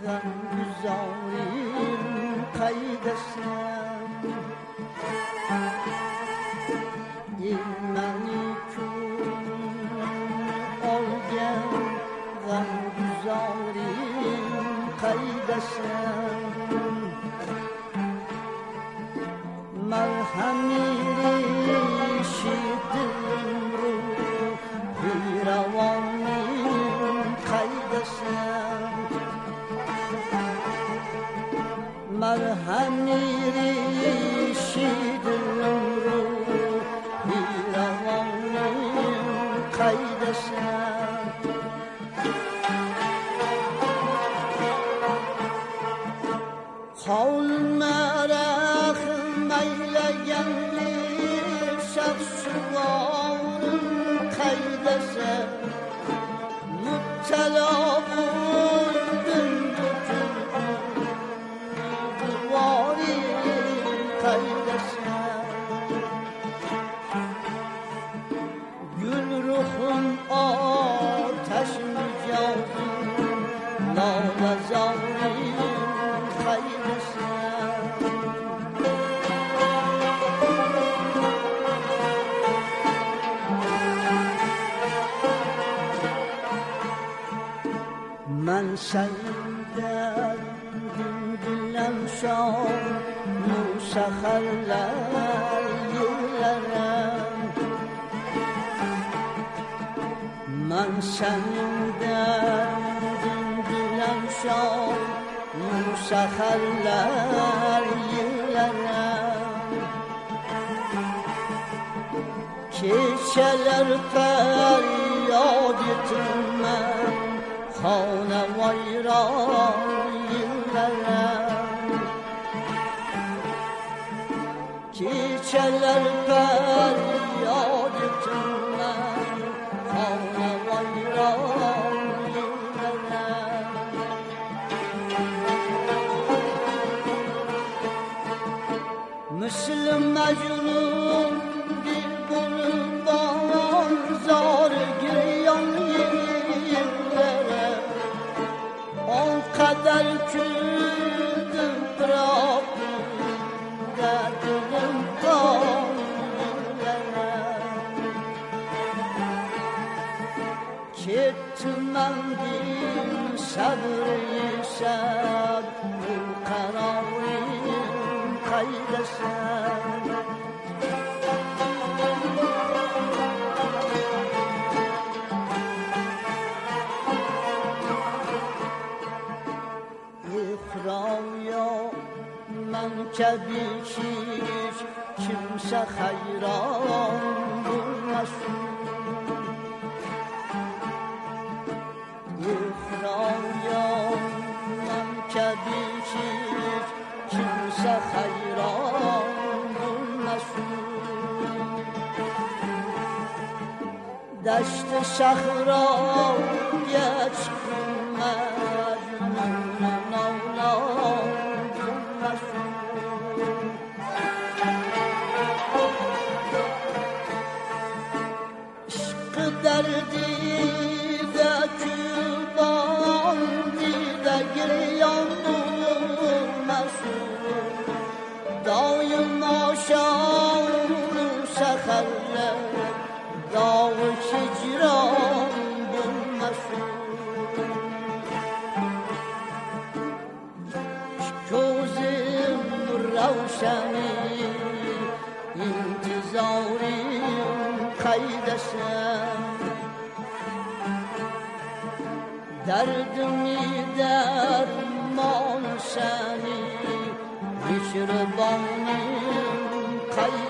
غمگزاریم قیدسم این منی کن آگم غمگزاریم قیدسم مرهمی ریشیدم رو بیروانیم قیدسم مرهمی ریشیدم رو بیروانیم قیدسم حال مرخ میلگن شخص وارم قیدسم مبتلا بودم دواری قیدسم گل رخم آتش مجازم لالزاریم من شنیدم دلم شام مسخرلر یلرم من شنیدم دلم شام مسخرلر یلرم keçələr fəryad etməm xanə vayran yıllarım keçələr fəryad etməm xanə vayran yıllarım Müslüm Mecnun zar giryan yerlere o kadar küldüm bıraktım derdim kalbimlere kettim ben bir sabır yesem bu kararım kaydesem Raya men kebikiş kimse hayran bulmasın Raya men kebikiş kimse hayran bulmasın Deşt şehra geç derdi de küban de giryan bulmasın daim aşağı seherler dağı hicran bulmasın gözüm ravşani intizarim kaydesem derdimi derman seni mihribanım